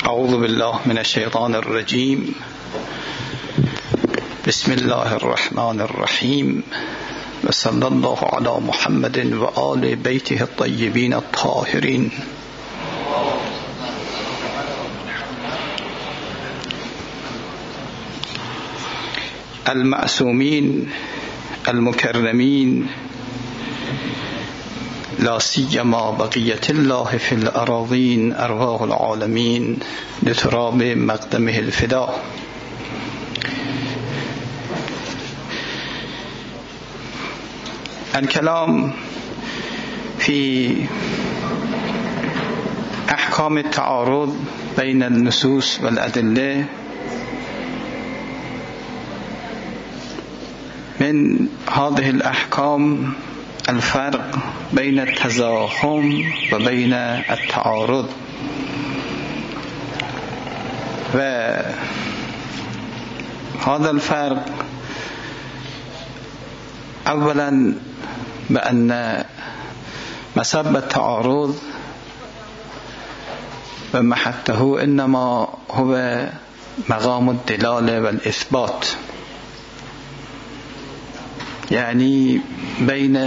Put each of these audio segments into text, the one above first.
اعوذ بالله من الشیطان الرجیم. بسم الله الرحمن الرحیم و صلی الله علی محمد و آل بیته الطیبین الطاهرین. المعصومین المکرمین لا سیما بقیت الله فی الاراضین ارواح العالمین لتراب مقدمه الفدا. الكلام في أحكام التعارض بين النصوص والأدلة من هذه الأحكام الفرق بين التزاحم وبين التعارض. وهذا الفرق أولا بأن مسبب التعارض ومحته إنما هو مقام الدلالة والإثبات، يعني بين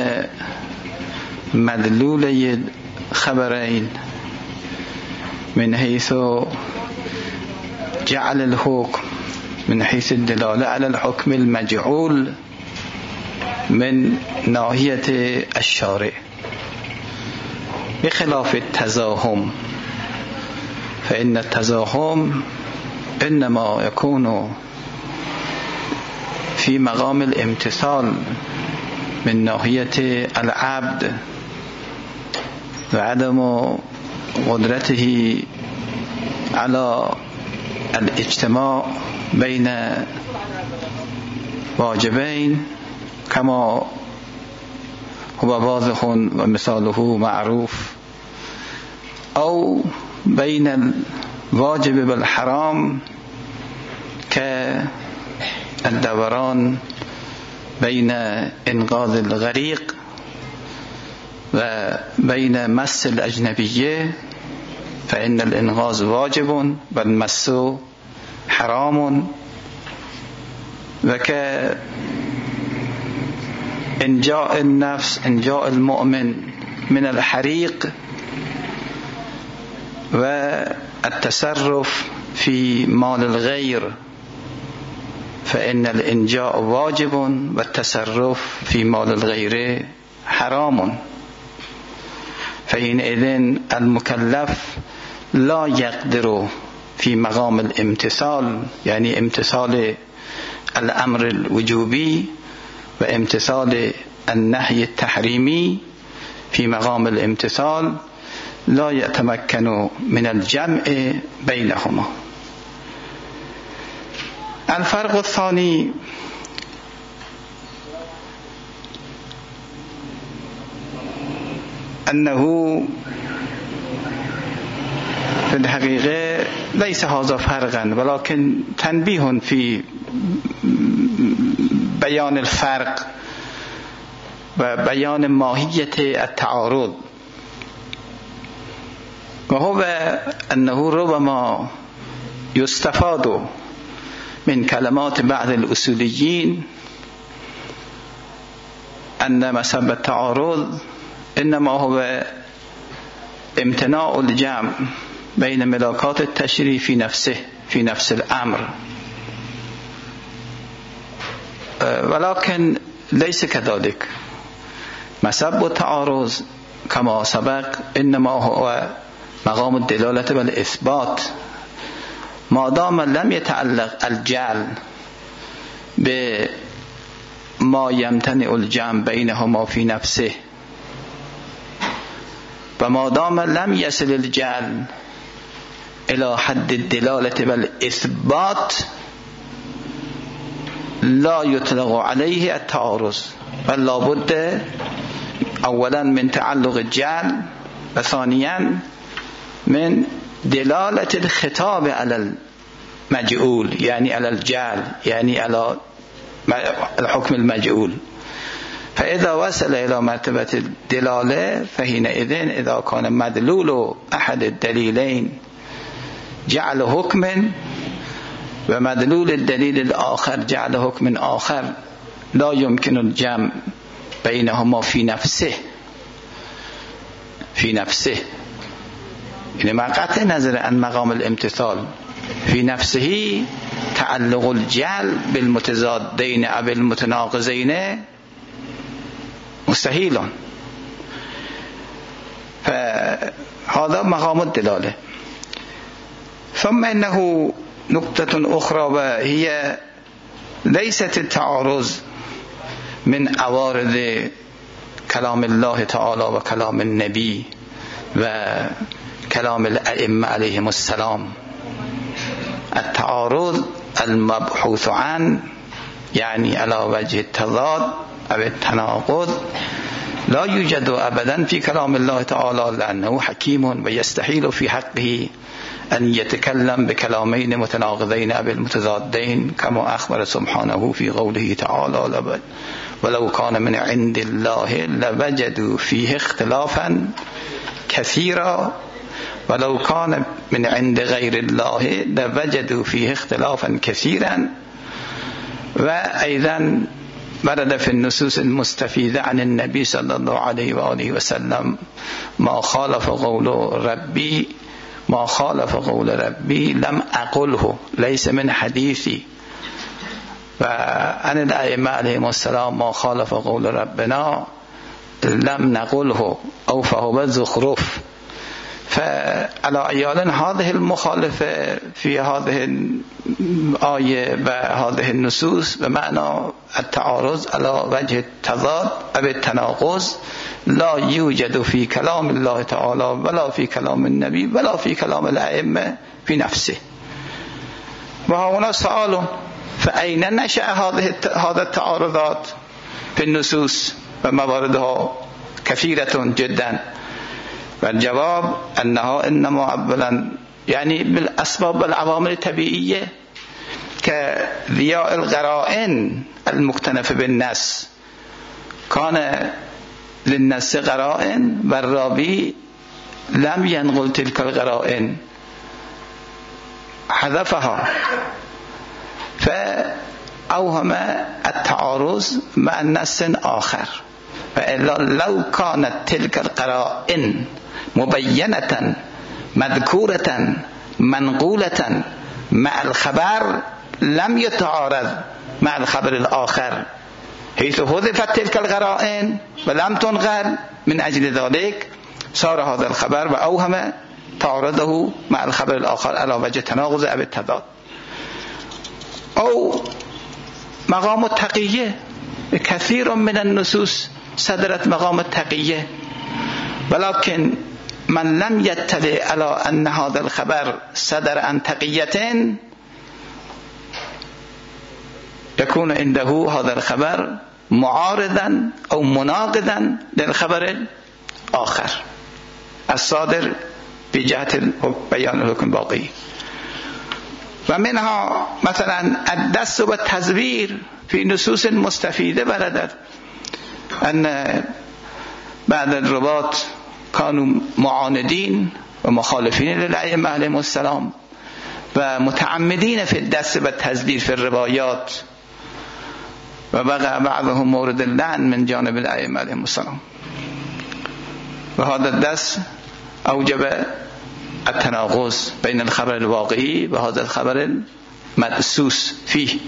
مدلولي خبرين من حيث جعل الحكم من حيث الدلالة على الحكم المجعول من ناحية الشارع، بخلاف التزاحم، فإن التزاحم إنما يكون في مقام الامتثال من ناحية العبد وعدم قدرته على الاجتماع بين واجبين كما هو واضح ومثاله معروف، أو بين الواجب والحرام كالدوران بين إنقاذ الغريق وبين مس الأجنبية، فإن الإنقاذ واجب والمس حرام، إنجاء النفس، إنجاء المؤمن من الحريق، والتصرف في مال الغير، فإن الإنجاء واجب والتصرف في مال الغير حرام. فحينئذ المكلف لا يقدر في مقام الامتثال، يعني امتثال الأمر الوجوبي وامتثال النهي التحريمي، في مقام الامتثال لا يتمكن من الجمع بينهما. الفرق الثاني أنه في الحقيقة ليس هذا فرقا، ولكن تنبيه في بيان الفرق وبيان ماهية التعارض، وهو أنه ربما يستفاد من كلمات بعض الأصوليين أن مسبب التعارض إنما هو امتناع الجمع بين ملاكات التشريع في نفسه، في نفس الأمر، ولكن ليس كذلك. مسبب التعارض كما سبق إنما هو مقام الدلالة والإثبات، ما دام لم يتعلق الجعل بما يمتنع الجمع بينهما في نفسه، وما دام لم يصل الجعل إلى حد الدلالة والإثبات لا يطلق عليه التعارض، بل لا بد أولا من تعلق الجعل، وثانيا من دلالة الخطاب على المجعول، يعني على الجعل، يعني على الحكم المجعول. فإذا وصل إلى مرتبة الدلالة فحينئذ إذا كان مدلول أحد الدليلين جعل حکم و مدلول الدلیل الآخر جعل حکم آخر لا يمكن الجمع بینهما فی نفسه یعنی مع قطع نظر عن مقام الامتثال فی نفسه تعلق الجعل بالمتضادین او بالمتناقضین مستحیل. فهذا مقام الدلاله. ثم انه نقطة أخرى وهي ليست التعارض من عوارض كلام الله تعالى وكلام النبي وكلام الأئمة عليهم السلام. التعارض المبحوث عن يعني على وجه التضاد أو التناقض لا يوجد أبدا في كلام الله تعالى لأنه حكيم ويستحيل في حقه أن يتكلم بكلامين متناقضين أو المتضادين كما أخبر سبحانه في قوله تعالى ولو كان من عند الله لوجدوا فيه اختلافا كثيرا ولو كان من عند غير الله لوجدوا فيه اختلافا كثيرا. وأيضا ورد في النصوص المستفيدة عن النبي صلى الله عليه وآله وسلم ما خالف قول ربي لم أقله ليس من حديثي. وعن الأئمة عليهم السلام ما خالف قول ربنا لم نقله أو فهو زخرف. فعلى أيال هذه المخالفة في هذه الآية وهذه النصوص بمعنى التعارض على وجه التضاد أو التناقض لا يوجد في كلام الله تعالى ولا في كلام النبي ولا في كلام الأئمة في نفسه. وهنا سؤال فأين نشأ هذا التعارضات في النصوص ومواردها كثيرة جدا. والجواب أنها إنما أولا يعني بالأسباب والعوامل الطبيعية كضياء القرائن المكتنفة بالنص. كان للنص قرائن والراوي لم ينقل تلك القرائن حذفها فأوهم التعارض مع النص آخر. لو كانت تلك القرائن مبينة مذكورة منقولة مع الخبر لم يتعارض مع الخبر الآخر حيث حذفت تلك القرائن ولم تنقل. من أجل ذلك صار هذا الخبر وأوهم تعارضه مع الخبر الآخر على وجه تناقض أو التضاد. أو مقام التقية كثير من النصوص صدرت مقام التقية ولكن من لم يطلع على أن هذا الخبر صدر عن تقية يكون عنده هذا الخبر معارضا أو مناقضا للخبر الآخر الصادر بجهة بيان الحكم الواقعي. ومنها مثلا الدس والتزوير في نصوص مستفيدة وردت أن بعد الرواة كانوا معاندين ومخالفين للأئمة عليهم السلام ومتعمدين في الدس والتزوير في الروايات وبقى بعضهم مورد اللعن من جانب الأئمة عليهم السلام. وهذا الدس أوجب التناقض بين الخبر الواقعي وهذا الخبر المدسوس فيه.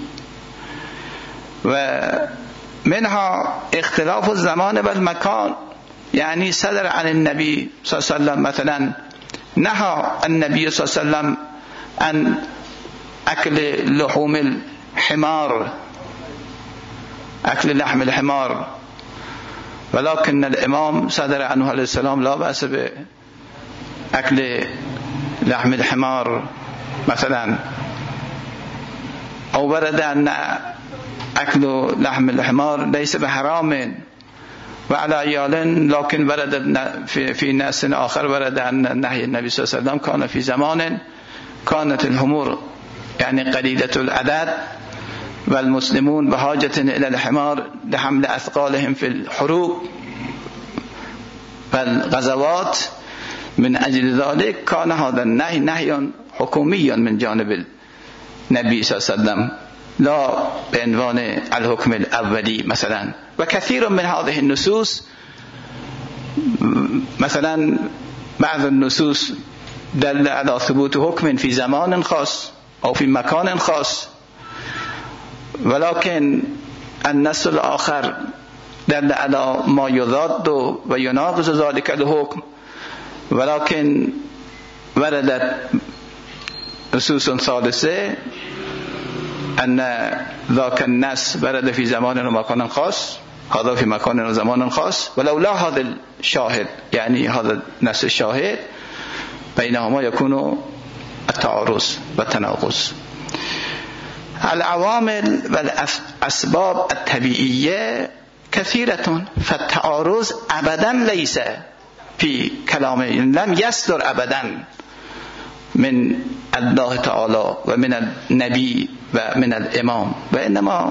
ومنها اختلاف الزمان والمكان يعني صدر عن النبي صلى الله عليه وسلم مثلا نهى النبي صلى الله عليه وسلم عن أكل لحوم الحمار أكل لحم الحمار ولكن الإمام صدر عنه عليه السلام لا بأس بأكل لحم الحمار مثلا. أو ورد أن أكل لحم الحمار ليس بحرام وعلى عيال لكن ورد في ناس آخر ورد أن نهي النبي صلى الله عليه وسلم كان في زمان كانت الحمور يعني قليلة العدد والمسلمون بحاجة إلى الحمار لحمل أثقالهم في الحروب والغزوات. من أجل ذلك كان هذا النهي نهي حکومی من جانب النبی صلی الله علیه وسلم لا به عنوان الحکم الاولی مثلا. و کثیر من هذه النصوص، مثلا بعض النصوص دل على ثبوت حكم في زمان خاص أو في مكان خاص، ولكن النص الآخر دل على ما يضاد ويناقض ذلك الحكم، ولكن وردت نصوص ثالثة أن ذاك النص ورد في زمان ومكان خاص، هذا في مكان وزمان خاص، ولولا هذا الشاهد يعني هذا النص الشاهد بينهما يكون التعارض والتناقض. العوامل والأسباب الطبيعية كثيرة، فالتعارض أبدا ليس في كلام، لم يصدر أبدا من الله تعالى ومن النبي ومن الإمام، وإنما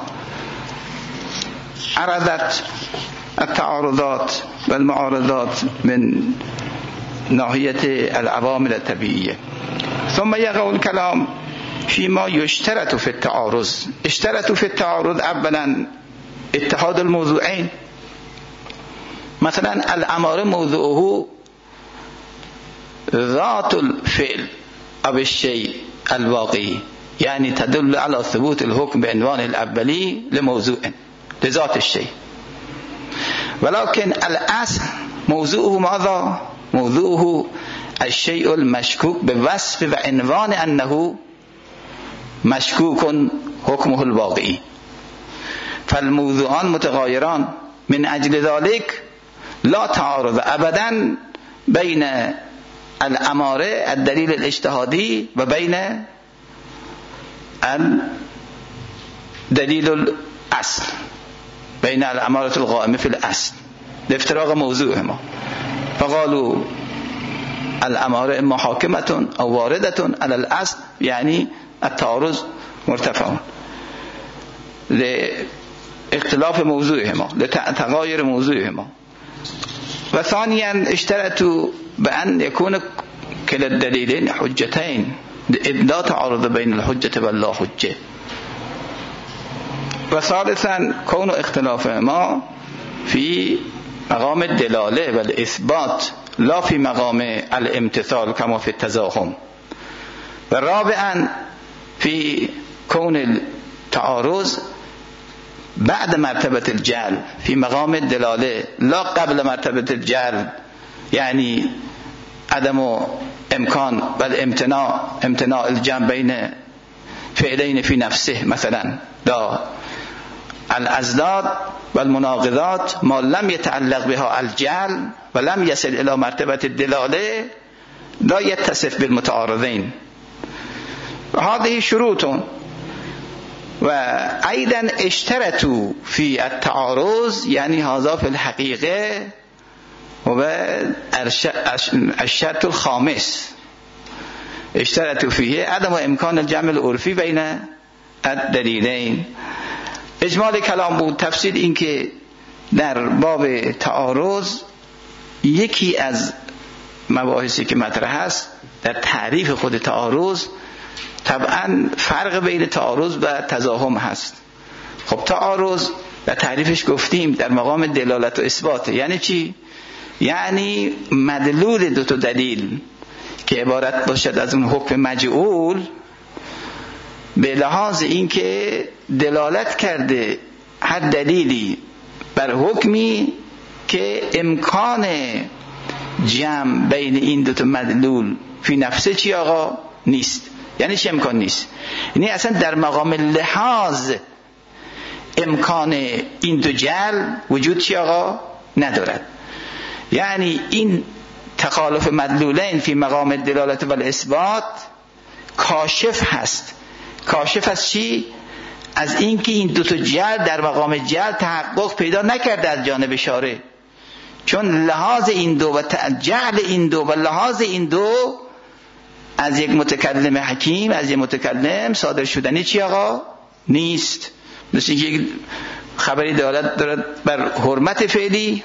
عرضت التعارضات والمعارضات من ناحية العوامل الطبيعية. ثم يقع الكلام فيما يشترط في التعارض. اشترطوا في التعارض اولا اتحاد الموضوعين. مثلا الأمر موضوعه ذات الفعل أو الشيء الواقعي، يعني تدل على ثبوت الحكم بعنوان الأولي لموضوع لذات الشيء، ولكن الأصل موضوعه ماذا؟ موضوعه الشيء المشكوك بوصف وعنوان أنه مشكوك حكمه الواقعي، فالموضوعان متغايران. من أجل ذلك لا تعارض أبدا بين الأمارة الدليل الاجتهادي وبين الدليل الأصل، بين الأمارة القائمة في الأصل لافتراق موضوعهما، فقالوا الأمارة إما حاكمة أو واردة على الأصل، يعني التعارض مرتفع لاختلاف موضوعهما لتغاير موضوعهما. وثانيا اشترطوا بأن يكون كلا الدليلين حجتين، لا تعارض بين الحجة واللا حجة. وثالثا كون اختلافهما في مقام الدلالة والإثبات لا في مقام الامتثال كما في التزاحم. ورابعا في كون التعارض بعد مرتبة الجعل في مقام الدلالة لا قبل مرتبة الجعل، يعني عدم امكان امتناع الجمع بين فعلين في نفسه، مثلا لا الأزداد والمناقضات ما لم يتعلق بها الجعل ولم يصل إلى مرتبة الدلالة لا يتصف بالمتعارضين. هذه شروط. وأيضا اشترطوا في التعارض، يعني هذا في الحقيقة هو الشرط الخامس، اشترطوا فيه عدم امکان الجمع العرفی بین الدلیلین. اجمال کلام بود. تفصیل این که در باب تعارض یکی از مباحثی که مطرح است در تعریف خود تعارض، طبعا فرق بین تعارض و تزاحم هست. خب تعارض و تعریفش گفتیم در مقام دلالت و اثبات. یعنی چی؟ یعنی مدلول دو تا دلیل که عبارت باشد از اون حکم مجعول، به لحاظ اینکه دلالت کرده هر دلیلی بر حکمی که امکان جمع بین این دو تا مدلول فی نفسه چی آقا؟ نیست. یعنی چه امکان نیست؟ یعنی اصلا در مقام لحاظ امکان این دو جعل وجود چی آقا؟ ندارد. یعنی این تخالف مدلولین فی مقام دلالت و اثبات کاشف هست. کاشف از چی؟ از اینکه این دو تا جعل در مقام جعل تحقق پیدا نکرده از جانب شارع، چون لحاظ این دو و جعل این دو و لحاظ این دو از یک متکلم حکیم، از یک متکلم صادر شدنی چی آقا؟ نیست. مثل یک خبری دلالت دارد بر حرمت فعلی،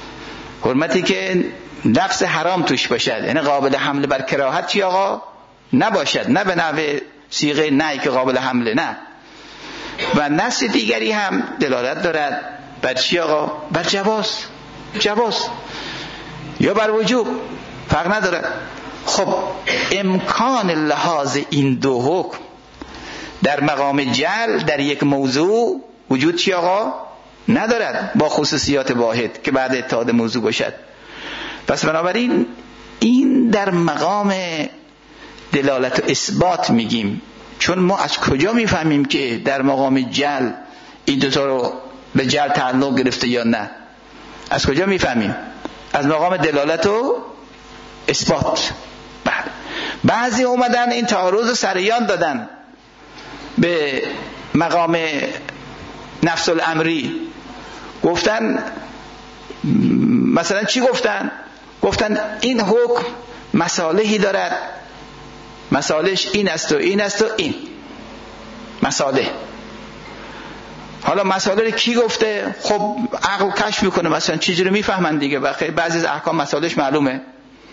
حرمتی که لفظ حرام توش باشد، یعنی قابل حمل بر کراهت چی آقا؟ نباشد، نه به نحو صیغه نه که قابل حمله، نه. و نص دیگری هم دلالت دارد بر چی آقا؟ بر جواز یا بر وجوب، فرق ندارد. خب امکان لحاظ این دو حکم در مقام جعل در یک موضوع وجود چی آقا؟ ندارد، با خصوصیات واحد که بعد اتحاد موضوع باشد. پس بنابراین این در مقام دلالت و اثبات میگیم. چون ما از کجا میفهمیم که در مقام جعل این دوتا رو به جعل تعلق گرفته یا نه؟ از کجا میفهمیم؟ از مقام دلالت و اثبات. بعضی اومدن این تعارض سریان دادن به مقام نفس الامری، گفتن مثلا چی گفتن؟ گفتن این حکم مصالحی دارد، مصالحش این است و این است و این مصالح. حالا مصالح کی گفته؟ خب عقل کشف میکنه مثلا چیزی رو میفهمن دیگه. بخیر بعضی از احکام مصالحش معلومه.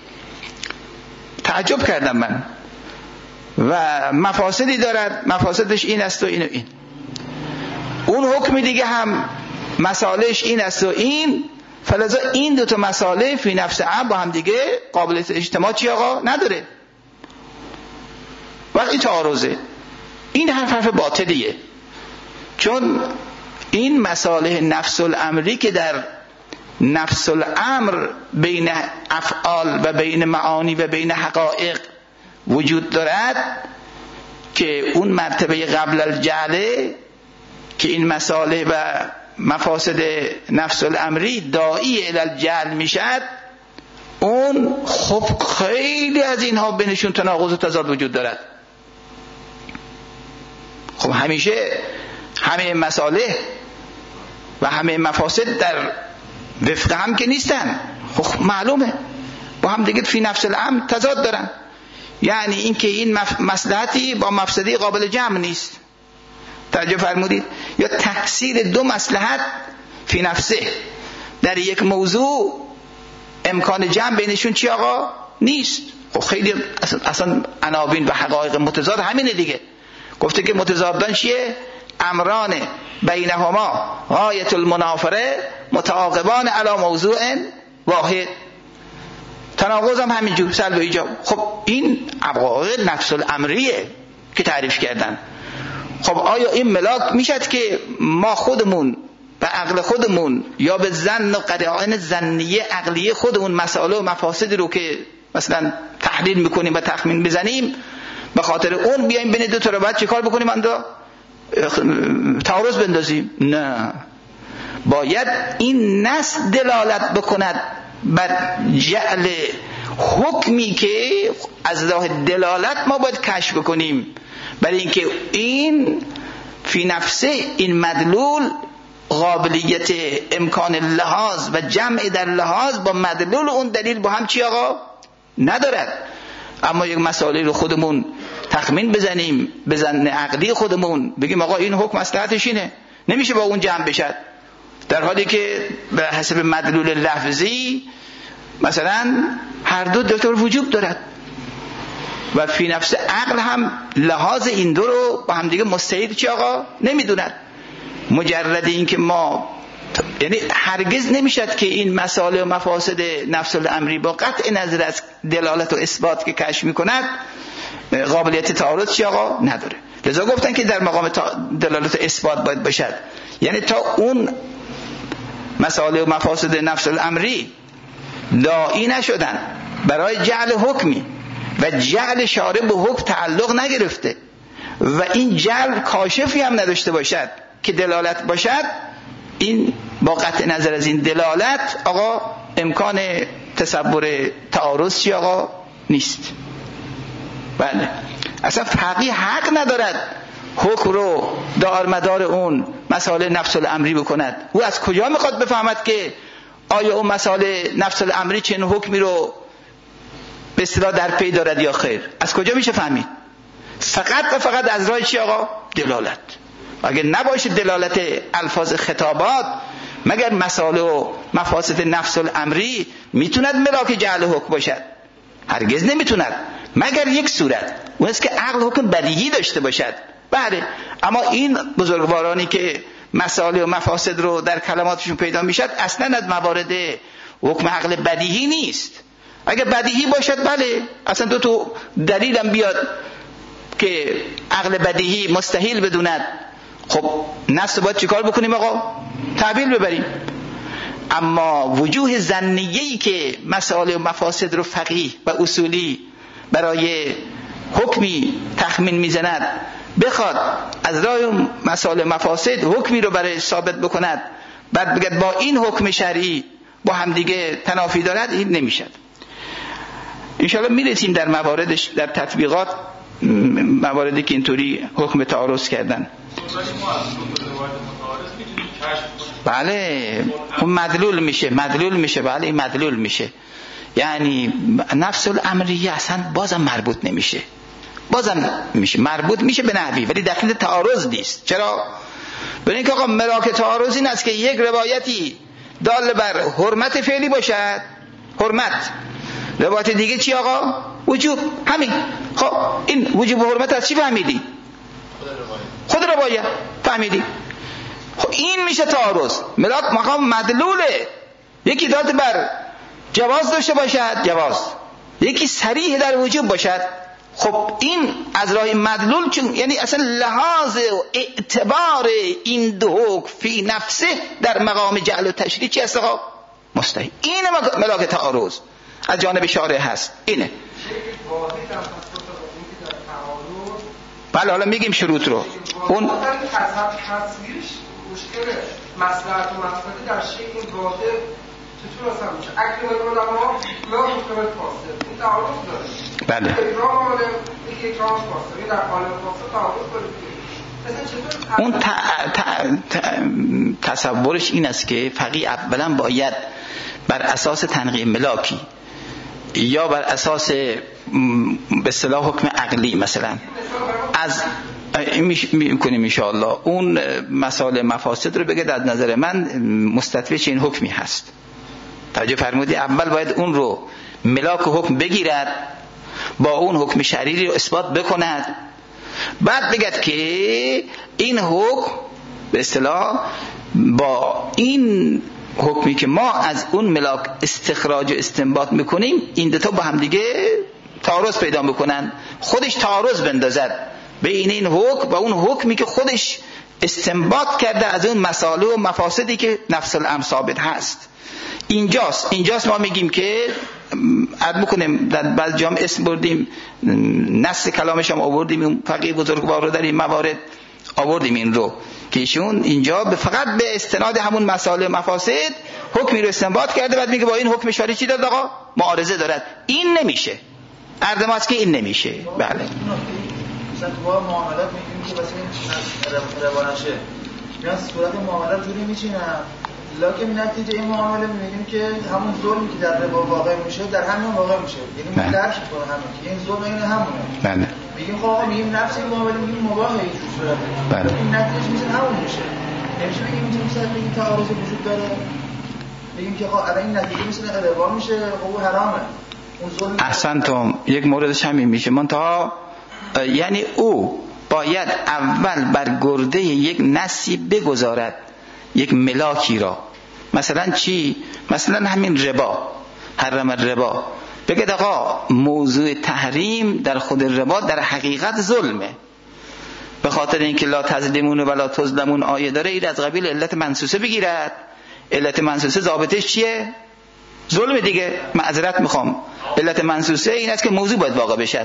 تعجب کردم من. و مفاسدی دارد، مفاسدش این است و این و این. اون حکم دیگه هم مصالحش این است و این، فلذا این دو تا مصالح فی نفس هم با هم دیگه قابلیت اجتماع چی آقا؟ نداره. وقتی تعارضه، این حرف باطلیه. چون این مصالح نفس الامری که در نفس الامر بین افعال و بین معانی و بین حقایق وجود دارد، که اون مرتبه قبل الجعله که این مصالح و مفاسد نفس الامری داعی الی الجعل میشد، اون خب خیلی از اینها بینشون تناقض و تضاد وجود دارد. خب همیشه همه مصالح و همه مفاسد در وفق هم که نیستن. خب معلومه با هم دیگه فی نفس الامر تضاد دارن. یعنی این که این مصلحتی با مفسدی قابل جمع نیست. توجه فرمودید؟ یا تحصیل دو مصلحت فی نفسه در یک موضوع امکان جمع بینشون چی آقا؟ نیست. خب خیلی اصلا عناوین و حقایق متضاد همینه دیگه. گفته که متضادان چیه؟ امران بینهما غایت المنافره متعاقبان علی موضوع واحد. تناقض هم همینجور، سلب و ایجاب. خب این ابعاد نفس الامریه که تعریف کردن. خب آیا این ملاک میشد که ما خودمون به عقل خودمون یا به ظن و قرائن ظنیه عقلیه خودمون مسائل و مفاسدی رو که مثلا تحلیل میکنیم و تخمین بزنیم، به خاطر اون بیایم بین دو تا رو بعد چیکار بکنیم؟ آنجا تعارض بندازیم؟ نه، باید این نص دلالت بکند بر جعل حکمی که از راه دلالت ما باید کشف بکنیم، برای اینکه این فی نفسه این مدلول قابلیت امکان لحاظ و جمع در لحاظ با مدلول اون دلیل با هم چی آقا؟ ندارد. اما یک مسئله رو خودمون تخمین بزنیم، بزن عقلی خودمون بگیم آقا این حکم مصلحتش اینه، نمیشه با اون جمع بشد، در حالی که به حسب مدلول لفظی مثلا هر دو دکتر وجود دارد و فی نفس عقل هم لحاظ این دو رو با هم دیگه مستعید چی آقا؟ نمیدوند. مجرد این که ما یعنی هرگز نمیشد که این مسائل و مفاسد نفس الامری با قطع نظر از دلالت و اثبات که کشف میکند قابلیت تعارض چی آقا؟ نداره. لذا گفتن که در مقام دلالت و اثبات باید باشد. یعنی تا اون مسائل و مفاسد نفس الامری داعی نشدن برای جعل حکمی و جعل شارع به حکم تعلق نگرفته و این جعل کاشفی هم نداشته باشد که دلالت باشد، این با قطع نظر از این دلالت آقا امکان تصور تعارض چی آقا؟ نیست. بله، اصلا فقیه حق ندارد حکم رو دارمدار اون مسائل نفس الامری بکند. او از کجا میخواد بفهمد که آیا اون مسائل نفس الامری چه حکمی رو به اصطلاح در پی دارد یا خیر؟ از کجا میشه فهمید؟ فقط و فقط از راه چی آقا؟ دلالت. اگر نباشه دلالت الفاظ خطابات، مگر مسائل و مفاسد نفس الامری میتوند ملاک جعل حکم باشد؟ هرگز نمیتوند. مگر یک صورت، اون است که عقل حکم بدیهی داشته باشد. بله، اما این بزرگوارانی که مسائل و مفاسد رو در کلماتشون پیدا میشد اصلا از موارد حکم عقل بدیهی نیست. اگر بدیهی باشد بله، اصلا دو تا دلیلم بیاد که عقل بدیهی مستحیل بدوند، خب نص باید چیکار بکنیم آقا؟ تعبیل ببریم. اما وجوه ظنیه‌ای که مسائل و مفاسد رو فقیه و اصولی برای حکمی تخمین میزند بخواد از راه مسائل مفاسد حکمی رو برای ثابت بکند، بعد بگد با این حکم شرعی با همدیگه تنافی دارد، این نمیشد. انشاءالله میرسیم در مواردش، در تطبیقات، مواردی که اینطوری حکم تعارض کردن. بله اون مدلول میشه بله این مدلول میشه. یعنی نفس الامریه اصلا بازم مربوط نمیشه، بازم میشه مربوط میشه به نحوی ولی داخل تعارض نیست. چرا؟ برای اینکه آقا ملاک تعارض این است که یک روایتی دال بر حرمت فعلی باشد، حرمت، روایت دیگه چی آقا؟ وجوب. همین. خب این وجوب و حرمت از چی فهمیدی؟ خود روایت فهمیدی. خب این میشه تعارض. ملاک مقام مدلوله. یکی داد بر جواز داشته باشد، جواز، یکی صریح در وجوب باشد. خب این از راه مدلول، چون یعنی اصلا لحاظ و اعتبار این دو حکم فی نفسه در مقام جعل و تشریع چی است آقا؟ مستحیل. این ملاک تعارض از جانب شارع هست. اینه. بله حالا میگیم شروط رو. اون تصویرش مشکل مصلحت و مفسده در شکل واحد چطور اصلا میشه؟ اکرم العلماء لا حکم فاسد، این تعارض داره. بله. اکرام عالم یکی اکرام فاسد، این در عالم فاسد تعارض داره. اون تصورش این است که فقیه اولا باید بر اساس تنقیح ملاکی یا بر اساس به اصطلاح حکم عقلی مثلا از میکنیم انشاءالله اون مسائل مفاسد رو بگه در نظر من مستتبع چه این حکمی هست. توجه فرمودی؟ اول باید اون رو ملاک حکم بگیرد، با اون حکم شرعی رو اثبات بکند، بعد بگد که این حکم به اصطلاح با این حکمی که ما از اون ملاک استخراج و استنباط میکنیم این دو تا با هم دیگه تعارض پیدا میکنن، خودش تعارض بندازد بین این حکم و اون حکمی که خودش استنباط کرده از اون مسائل و مفاسدی که نفس الامر ثابت هست. اینجاست ما میگیم که عرض میکنیم در بعض جام اسم بردیم، نص کلامش هم آوردیم، اون فقیه بزرگوار رو در این موارد آوردیم این رو که ایشون اینجا فقط به استناد همون مسائل مفاسد حکمی رو استنباط کرده، بعد میگه با این حکم شرعی چی داد آقا؟ معارضه دارد. این نمیشه. عرض ما است که این نمیشه. بله. مثلا تو معاملات میگیم که مثلا ربا نشه، یا صورت معاملات جوری میچینن لکن نتیجه این معامله میبینیم که همون ظلمی که در ربا واقع میشه در همون واقع میشه، یعنی درک کنه همون که این ظلم این همونه. بله. میگیم خب آقا میگیم نفس این معامله میگیم مباهه این صورت. بله. این نتیجه میشه همون میشه. نمیشه بگیم اینجا مثلا بگیم تعارض وجود داره. بگیم که آقا الان این نتیجه مثلا ربا میشه، خب حرامه. اون ظلم احسنتم. یک موردش همین میشه. منتها یعنی او باید اول بر گرده یک نصی بگذارد، یک ملاکی را. مثلا چی؟ مثلا همین ربا، حرم الربا، بگید آقا موضوع تحریم در خود ربا در حقیقت ظلمه، به خاطر اینکه لا تظلمون ولا تظلمون آیه داره، این از قبیل علت منصوصه بگیرد. علت منصوصه ضابطش چیه؟ ظلم دیگه. معذرت میخوام، علت منصوصه این است که موضوع باید واقع بشد.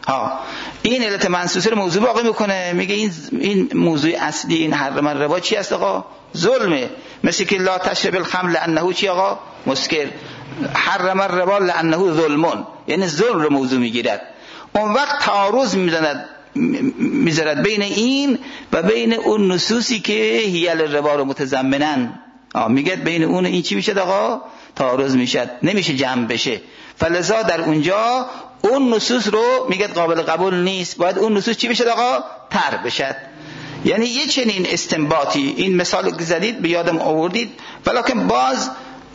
این علت منصوصه رو موضوع واقع میکنه، میگه این موضوع اصلی این حرم الربا چی است آقا؟ ظلمه. مثل که لا تشرب الخمر لانه چی آقا؟ مسکر. حرم الربا لانه ظلمون، یعنی ظلم رو موضوع میگیرد. اون وقت تعارض میذارد بین این و بین اون نصوصی که هیل الربا رو متضمنن. میگه بین اون این چی میشه آقا؟ تعارض میشد، نمیشه جمع بشه. فلذا در اونجا اون نصوص رو میگه قابل قبول نیست، باید اون نصوص چی بشه آقا؟ تر بشد. یعنی یه چنین استنباطی، این مثال که زدید به یادم آوردید، ولیکن باز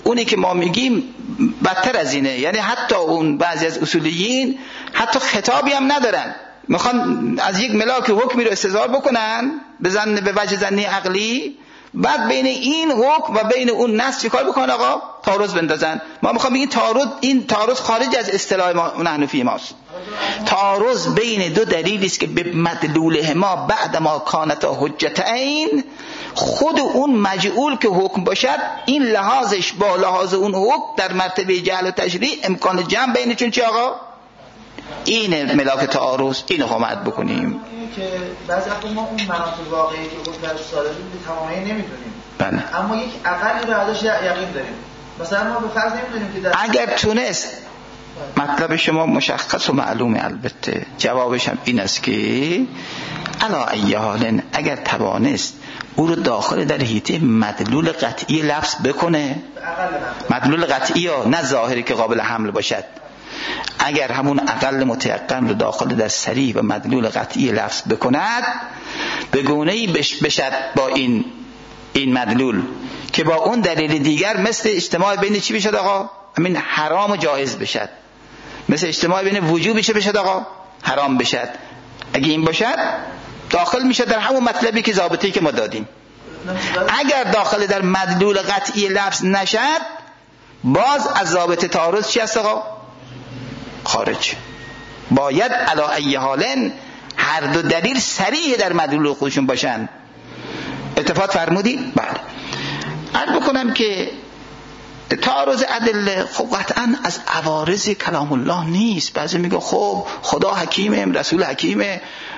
اونی که ما میگیم بدتر از اینه. یعنی حتی اون بعضی از اصولیین حتی خطابی هم ندارن، میخوان از یک ملاک حکمی رو استظهار بکنن به وجه زنی عقلی، بعد بین این حکم و بین اون نص چیکار بکنن آقا؟ تعارض بندازن. ما میخوام بگیم این تعارض خارج از اصطلاح ما حنفی ماست. تعارض بین دو دلیلی است که به مدلولهما بعد ما کانتا حجتین، خود اون مجعول که حکم باشد این لحاظش با لحاظ اون حکم در مرتبه جعل و تشریع امکان جمع بینشون چی آقا؟ این ملاک تعارض. اینو حمایت بکنیم که بعضی وقتا ما اون مناط واقعی که گفت در سالمی به تمامی نمیدونیم. بله. اما یک اقلی رو ازش یقین داریم. مثلا ما به فرض نمیدونیم که اگر تونست مطلب شما مشخص و معلومه، البته جوابش هم این است که علا ای حال اگر توانست او رو داخل در حیطه مدلول قطعی لفظ بکنه، مدلول قطعی ها نه ظاهری که قابل حمل باشد، اگر همون اقل متیقن رو داخل در صریح و مدلول قطعی لفظ بکند، به گونه‌ای بشد با این مدلول که با اون دلیل دیگر مثل اجتماع بین چی بشد آقا؟ همین حرام و جایز بشد، مثل اجتماع بین وجوب بشد آقا؟ حرام بشد. اگه این باشد داخل میشه در همون مطلبی که ضابطه‌ای که ما دادیم. اگر داخل در مدلول قطعی لفظ نشد، باز از ضابطه تعارض چی هست آقا؟ خارج. باید علی ای حال هر دو دلیل صریح در مدلول خودشون باشن. اتفاق فرمودی؟ بله. عرض بکنم که تعارض ادله خب قطعا از عوارض کلام الله نیست. بعضی میگه خب خدا حکیمه، رسول حکیمه،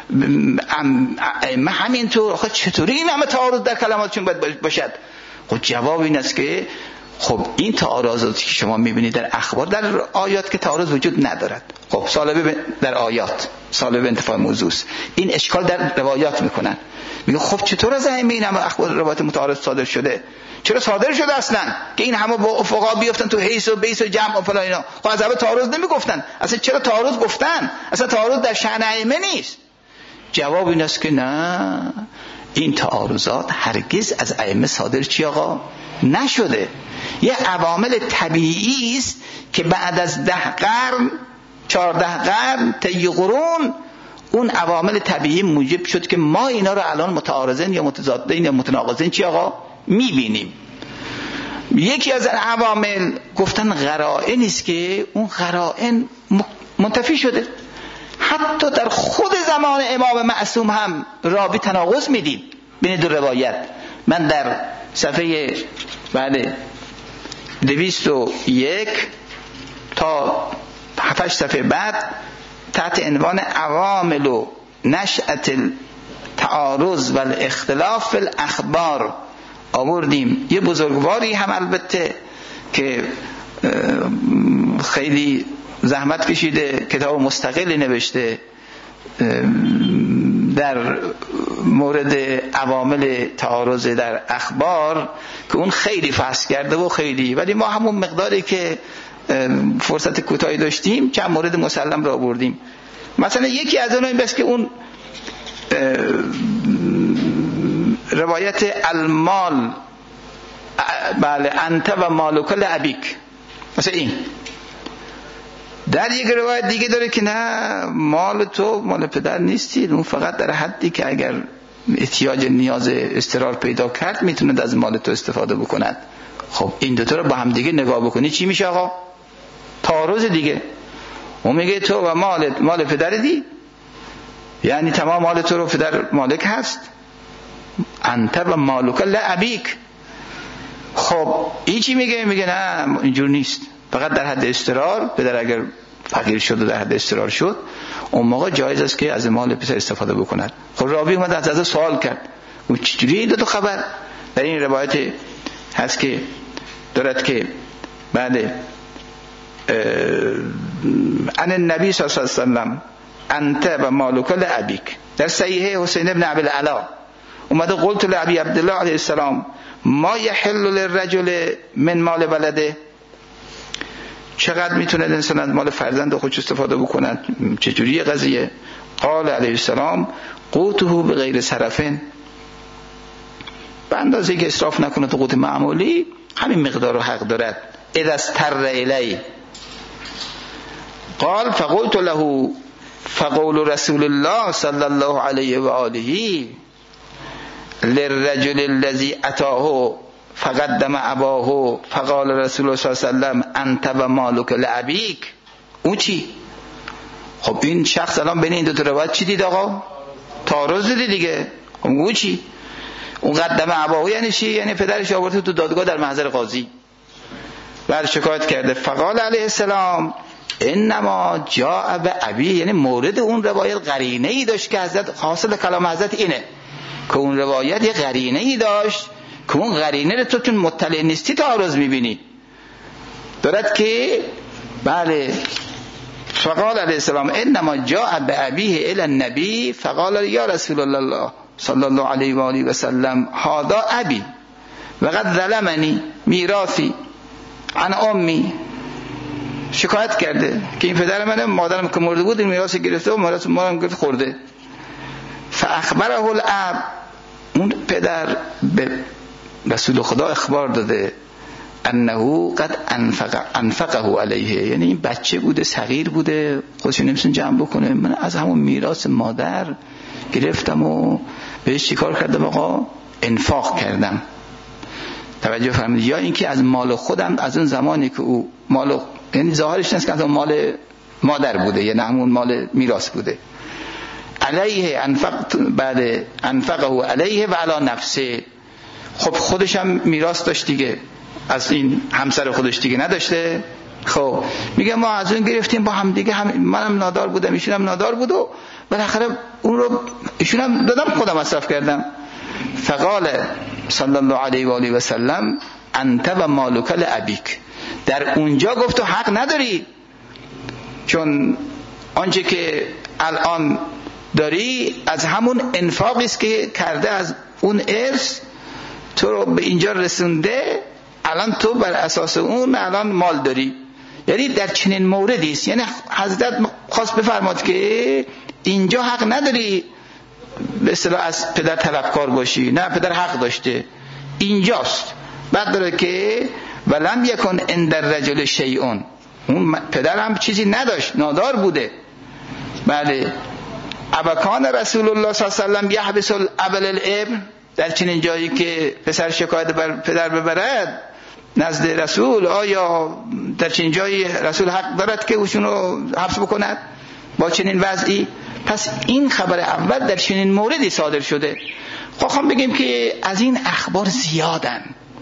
همینطور. خب چطوری این همه تعارض در کلماتشون باید باشد؟ خب جواب این است که خب این تعارضاتی که شما میبینید در اخبار، در آیات که تعارض وجود ندارد. خب سالبه در آیات، سالبه انتفاع موضوع است. این اشکال در روایات میکنن، میگه خب چطور از این همه اخبار روایت متعارض صادر شده؟ چرا صادر شده اصلا که این همه با افقا بیفتن تو حیث و بیس و جمع و فلان اینا؟ خب از اول تعارض نمیگفتن، اصلا چرا تعارض گفتن؟ اصلا تعارض در شأن ائمه نیست. جواب این است که نه، این تعارضات هرگز از ائمه صادر چی آقا نشده. یه عوامل طبیعی است که بعد از 10 قرن 14 قرن طی قرون اون عوامل طبیعی موجب شد که ما اینا رو الان متعارضین یا متضادین یا متناقضین چی آقا میبینیم. یکی از عوامل گفتن قرائن است که اون قرائن منتفی شده. حتی در خود زمان امام معصوم هم راوی تناقض میدیم بین دو روایت. من در صفحه 201 تا 7 صفحه بعد تحت عنوان عوامل و نشأت التعارض و الاختلاف فی الاخبار آوردیم. یه بزرگواری هم البته که خیلی زحمت کشیده کتاب مستقلی نوشته در مورد عوامل تعارض در اخبار که اون خیلی فحص کرده و خیلی، ولی ما همون مقداری که فرصت کوتاهی داشتیم چند مورد مسلم را آوردیم. مثلا یکی از اونها این بس که اون روایت المال بله انت و مالک لابیک، مثلا این در یک روایت دیگه داره که نه، مال تو مال پدر نیستی، اون فقط در حدی که اگر احتیاج نیاز اضطرار پیدا کرد میتونه از مال تو استفاده بکند. خب این دوتا رو با هم دیگه نگاه بکنی چی میشه آقا؟ تعارض دیگه. اون میگه تو و مال پدری، یعنی تمام مال تو رو پدر مالک هست، انت و مالک لابیک. خب این چی میگه؟ میگه نه اینجور نیست، فقط در حد اضطرار، پدر اگر فقیر شد و در حد اضطرار شد اون موقع جایز است که از مال پسر استفاده بکند. خب راوی اومد از سوال کرد و چجوری این دو خبر؟ در این روایت هست که دارد که بعد ان النبی صلی الله علیه و سلم انت و مالک لابیک. در صحیح حسین ابن عبد العلا اومده قلت لابی عبدالله علیه السلام ما یحل للرجل من مال ولده، چقدر میتونه انسان از مال فرزند خودش استفاده بکنه؟ چجوری قضیه؟ قال علیه السلام قوته بغیر صرفن، به اندازه که اسراف نکنه تو قوت معمولی همین مقدار رو حق دارد. اذا استر الی قال فقلت له فقول رسول الله صلی الله علیه و آله للرجل الذي اتاه فقدم اباه فقال رسول الله صلی الله علیه و سلم انت و مالک لابیک. او چی؟ خب این شخص الان بین این دو تا روایت چی دید آقا؟ تعارض دید دیگه. او چی؟ اون قدم اباه یعنی چی؟ یعنی پدرش آورده تو دادگاه در محضر قاضی بعد شکایت کرده. فقال علیه السلام انما جاء بابی، یعنی مورد اون روایت قرینه ای داشت که حضرت حاصل کلام حضرت اینه که اون روایت یه قرینه ای داشت که اون قرینه رو تو چون مطلع نیستی تعارض میبینی دارد که بله. فقال علیه السلام انما جاء بابیه الی النبی فقال یا رسول الله صلی الله علیه و آله و سلم هذا ابی وقد ظلمنی میراثی عن امی. شکایت کرده که این پدر منه، مادرم که مرده بود این میراث گرفته و میراث مادرم گرفت خورده. فاخبره الاب، اون پدر به رسول خدا اخبار داده انه قد انفقه علیه، یعنی این بچه بوده صغیر بوده خودش نمیتونه جمع بکنه، من از همون میراث مادر گرفتم و بهش چیکار کردم آقا؟ انفاق کردم. توجه فرمایید. یا اینکه از مال خودم از اون زمانی که او مال، یعنی ظاهرش نیست که از اون مال مادر بوده یا نه همون مال میراث بوده. علیه بعد انفقه علیه و علی نفسه. خب خودش هم میراث داشت دیگه، از این همسر خودش دیگه نداشته. خب میگه ما از اون گرفتیم با هم دیگه، منم نادار بودم ایشون هم نادار بود و بالاخره اون رو ایشون هم دادم خودم مصرف کردم. فقال صلی الله علیه و آله و سلم انت و مالک لابیک. در اونجا گفت تو حق نداری، چون آنچه که الان داری از همون انفاقی است که کرده از اون ارث تو رو به اینجا رسونده، الان تو بر اساس اون الان مال داری. یعنی در چنین موردی است، یعنی حضرت خواست بفرماد که اینجا حق نداری به اصطلاح از پدر طلبکار باشی، نه پدر حق داشته اینجاست. بعد داره که ولم یکن عند الرجل شیء، اون پدر هم چیزی نداشت، نادار بوده. بله. ابکان رسول الله صلی الله علیه و سلم یحبس الابل الابن، در چنین جایی که پسر شکایت بر پدر ببرد نزد رسول، آیا در چنین جایی رسول حق دارد که اوشون رو حبس بکند با چنین وضعی؟ پس این خبر اول در چنین موردی صادر شده. خواهم بگیم که از این اخبار زیادن،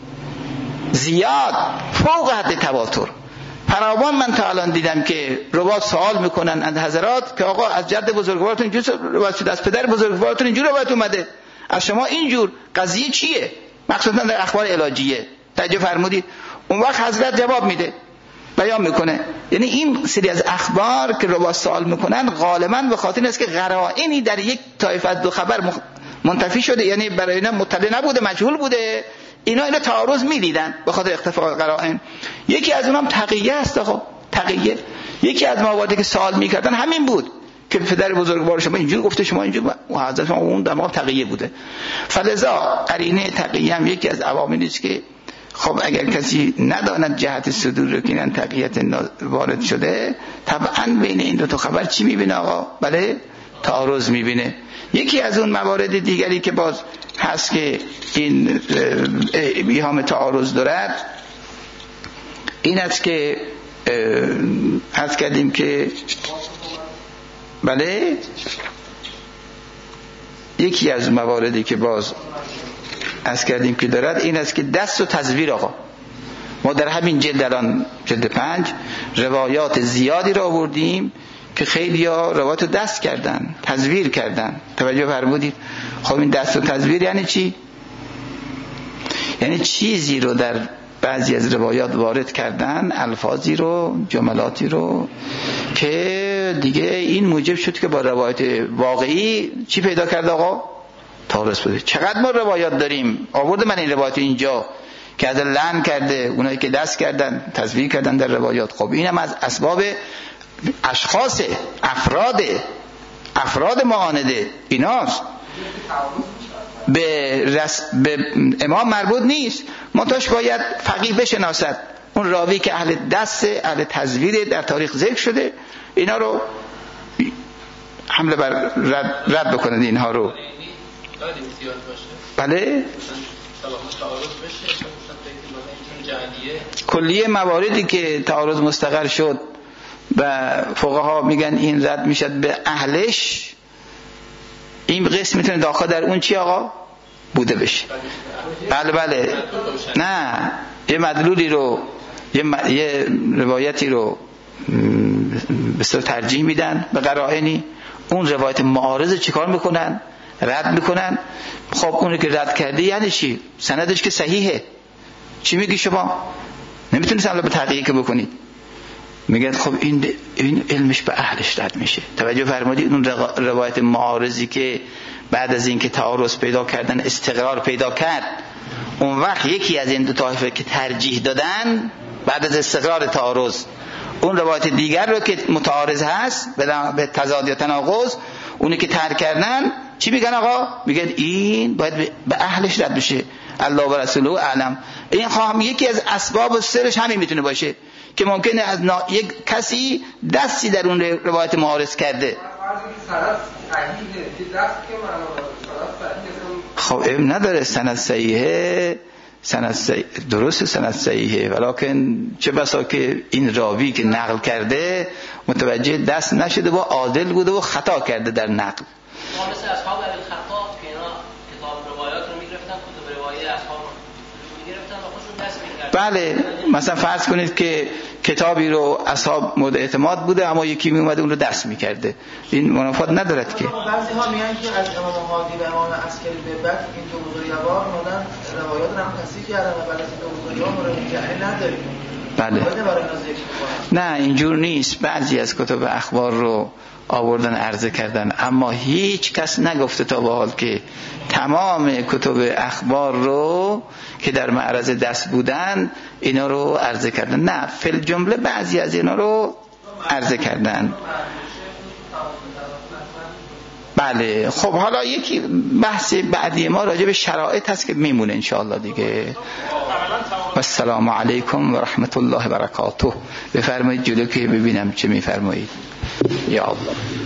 زیاد فوق حد تواتر. فراوان من تا الان دیدم که روات سوال میکنن از حضرات که آقا از جد بزرگوارتون اینجور روایت شده، از پدر بزرگوارتون اینجور روایت اومده، از شما اینجور، قضیه چیه؟ مخصوصا در اخبار علاجیه. توجه فرمودید؟ اون وقت حضرت جواب میده، بیان میکنه. یعنی این سری از اخبار که روات سوال میکنن غالبا به خاطر این است که قرائنی در یک طایفه از دو خبر منتفی شده، یعنی برای اینا مطلع نبوده، مجهول بوده، اینا تعارض میدیدن به خاطر اختفاء قرائن. یکی از اونم تقیه است. خب تقیه یکی از مواردی که سوال میکردن همین بود که پدر بزرگوار شما اینجور گفته شما اینجور، و حضرت اون دماغ تقیه بوده. فلذا قرینه تقیه هم یکی از عواملی است که خب اگر کسی نداند جهت صدور رو که این تقییت وارد شده، طبعا بین این دو تا خبر چی میبینه آقا؟ بله تعارض میبینه. یکی از اون موارد دیگری که باز هست که این ایهام تعارض دارد این است که عرض کردیم که بله یکی از مواردی که باز عرض کردیم که دارد این است که دست و تزویر. آقا ما در همین جلد الان جلد 5 روایات زیادی را آوردیم که خیلی ها روایات دست کردن، تزویر کردن. توجه فرمودید؟ خب این دست و تزویر یعنی چی؟ یعنی چیزی رو در بعضی از روایات وارد کردن، الفاظی رو، جملاتی رو که دیگه این موجب شد که با روایت واقعی چی پیدا کرد آقا؟ تعارض بوده. چقدر ما روایات داریم، آورده من این روایت اینجا که از لعن کرده اونایی که دست کردن، تزویر کردن در روایات. خب اینم از اسباب اشخاص، افراد معانده ایناست. به امام مربوط نیست، منتهاش باید فقیه بشناسد اون راوی که اهل دست، اهل تزویر در تاریخ ذکر شده، اینا رو حمله بر رد بکنند اینها رو. بله کلیه مواردی که تعارض مستقر شد و فقها میگن این رد میشد به اهلش، این قسم میتونه داخل در اون چی آقا بوده بشه. بله نه، یه مدلولی رو یه روایتی رو به صورت ترجیح میدن به قرائنی، اون روایت معارض چیکار میکنن؟ رد میکنن. خب اونی که رد کرده یعنی چی؟ سندش که صحیحه. چی میگی شما؟ نمیتونید حالا به تحقیق بکنید. میگن خب این علمش به اهلش رد میشه. توجه فرمودید؟ اون روایت معارضی که بعد از اینکه تعارض پیدا کردن استقرار پیدا کرد، اون وقت یکی از این دو طایفه که ترجیح دادن بعد از استقرار تعارض اون روایت دیگر رو که متعارض هست به تضاد یا تناقض، اونی که ترک کردن چی میگن آقا؟ میگن این باید به اهلش رد بشه. الله و رسوله اعلم. این خواهم یکی از اسباب و سرش همین میتونه باشه که ممکنه از یک کسی دستی در اون روایت معارض کرده. خب نداره سند صحیحه، درست سند صحیحه، ولیکن چه بسا که این راوی که نقل کرده متوجه دست نشده و عادل بوده و خطا کرده در نقل. مثل اصحاب الخطاب که اینا کتاب روایات رو میگرفتن، کتاب روایت اصحاب میگرفتن و خودشون دست میکردن. بله مثلا فرض کنید که کتابی رو اصحاب مورد اعتماد بوده اما یکی میومده اون رو دست میکرده، این منافات ندارد که. بعضی ها میگن که از امام هادی و امام عسکری به بعد این دو بزرگوار مدن روایات رو هم تصحیح کردن و بعد از این دو بزرگوار مورد جهل نداریم. بله نه اینجور نیست. بعضی از کتب اخبار رو آوردن عرضه کردن اما هیچ کس نگفته تا به حال که تمام کتب اخبار رو که در معرض دست بودن اینا رو عرضه کردن. نه فل جمله بعضی از اینا رو عرضه کردن. بله خب حالا یکی بحث بعدی ما راجع به شرایط هست که میمونه انشاءالله دیگه. السلام علیکم و رحمت الله و برکاته. بفرمایید جلو که ببینم چه میفرمایید. یا الله.